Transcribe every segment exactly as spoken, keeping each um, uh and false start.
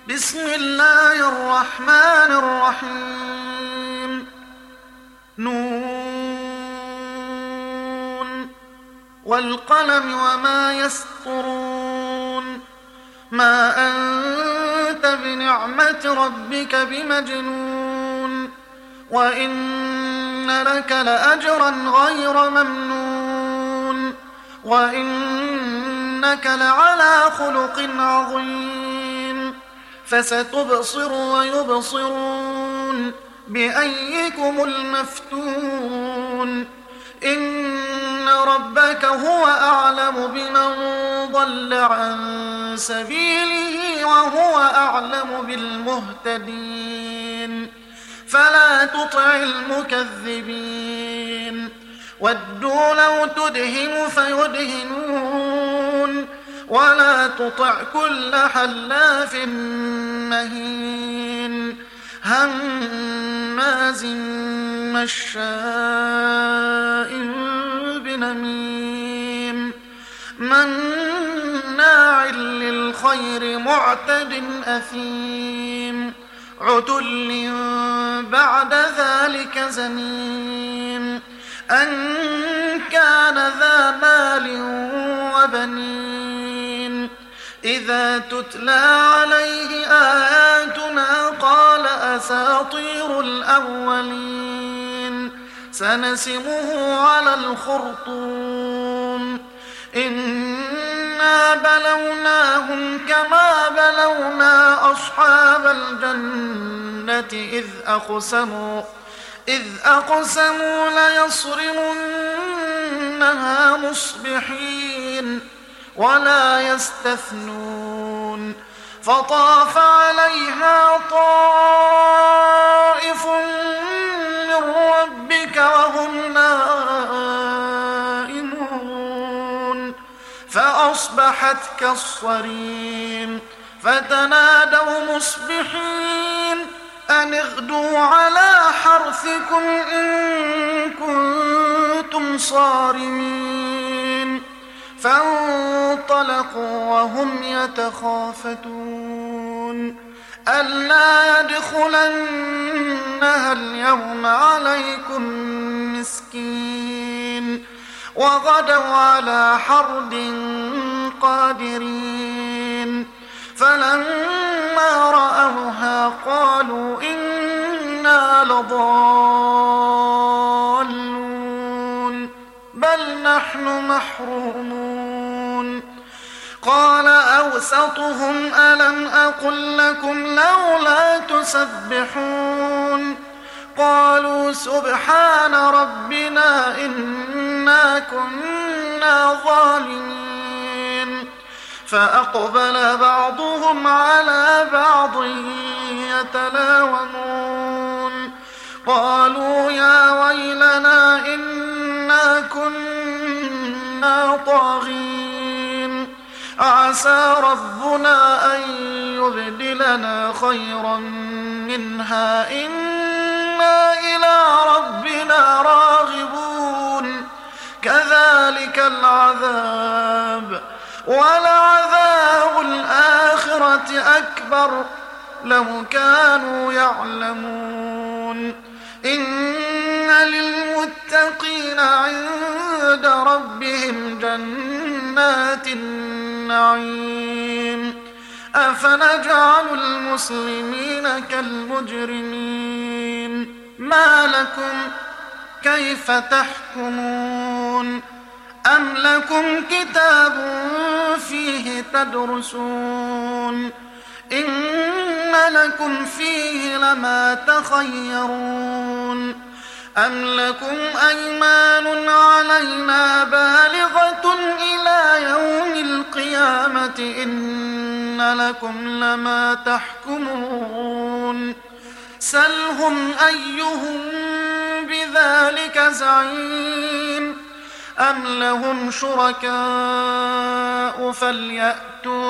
بسم الله الرحمن الرحيم. نون والقلم وما يسطرون. ما أنت بنعمة ربك بمجنون، وإن لك لأجرا غير ممنون، وإنك لعلى خلق عظيم. فستبصر ويبصرون بأيكم المفتون. إن ربك هو أعلم بمن ضل عن سبيله وهو أعلم بالمهتدين. فلا تطع المكذبين. ودوا لو تدهن فيدهنون، ولا تطع كل حلاف مهين هماز مشاء بنميم مناع للخير معتد أثيم عتل بعد ذلك زنيم أن كان ذا مال وبنين. إذا تتلى عليه آياتنا قال أساطير الأولين. سنسمه على الخرطوم. إنا بلوناهم كما بلونا أصحاب الجنة إذ أقسموا إذ أقسموا ليصرمنها مصبحين ولا يستثنون. فطاف عليها طائف من ربك وهم نائمون فأصبحت كالصريم. فتنادوا مصبحين أن اغدوا على حرثكم إن كنتم صارمين. فانطلقوا وهم يتخافتون ألا يدخلنها اليوم عليكم مسكين. وغدوا على حرد قادرين. فلما رأوها قالوا إنا لضالون بل نحن محرومون. قال أوسطهم ألم أقل لكم لولا تسبحون. قالوا سبحان ربنا إنا كنا ظالمين. فأقبل بعضهم على بعض يتلاومون. قالوا يا ويلنا إنا كنا طاغين. عسى ربنا أن يبدلنا خيرا منها إنا إلى ربنا راغبون. كذلك العذاب ولعذاب الآخرة أكبر لو كانوا يعلمون. إن للمتقين عند ربهم جنات النعيم. أفنجعل المسلمين كالمجرمين. ما لكم كيف تحكمون؟ أم لكم كتاب فيه تدرسون؟ إن لكم فيه لما تخيرون. أم لكم أيمان علينا بالغة إلى يوم القيامة إن لكم لما تحكمون. سلهم أيهم بذلك زعيم. أم لهم شركاء فليأتوا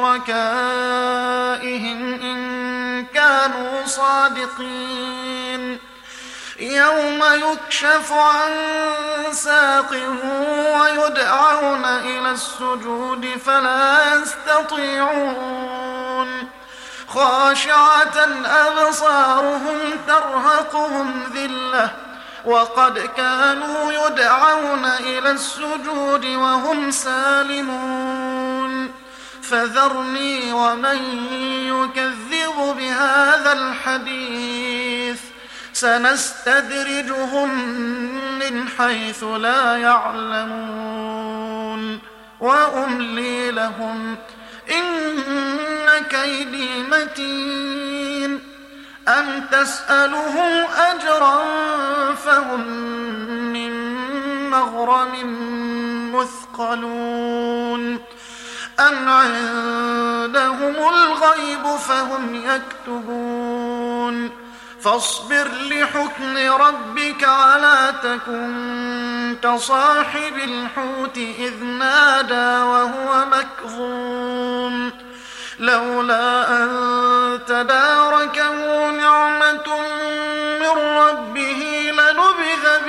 بشركائهم إن كانوا صادقين. يوم يكشف عن ساق ويدعون إلى السجود فلا يستطيعون خاشعة أبصارهم ترهقهم ذلة وقد كانوا يدعون إلى السجود وهم سالمون فذرني ومن يكذب بهذا الحديث سنستدرجهم من حيث لا يعلمون وأملي لهم إن كيدي متين أم تسألهم أجرا فهم من مغرم مثقلون أم عندهم الغيب فهم يكتبون فاصبر لحكم ربك ولا تكن كصاحب الحوت إذ نادى وهو مكظوم لولا أن تداركه نعمة من ربه لنبذ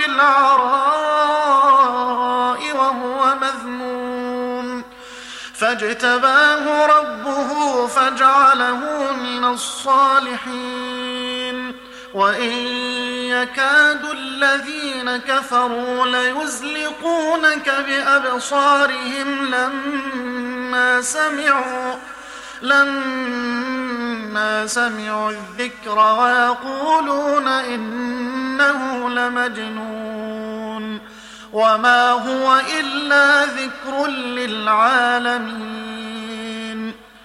بالعراء وهو مذموم فاجتباه ربه فجعله من الصالحين وإن يكاد الذين كفروا ليزلقونك بأبصارهم لما سمعوا لما سمعوا الذكر ويقولون إنه لمجنون وما هو إلا ذكر للعالمين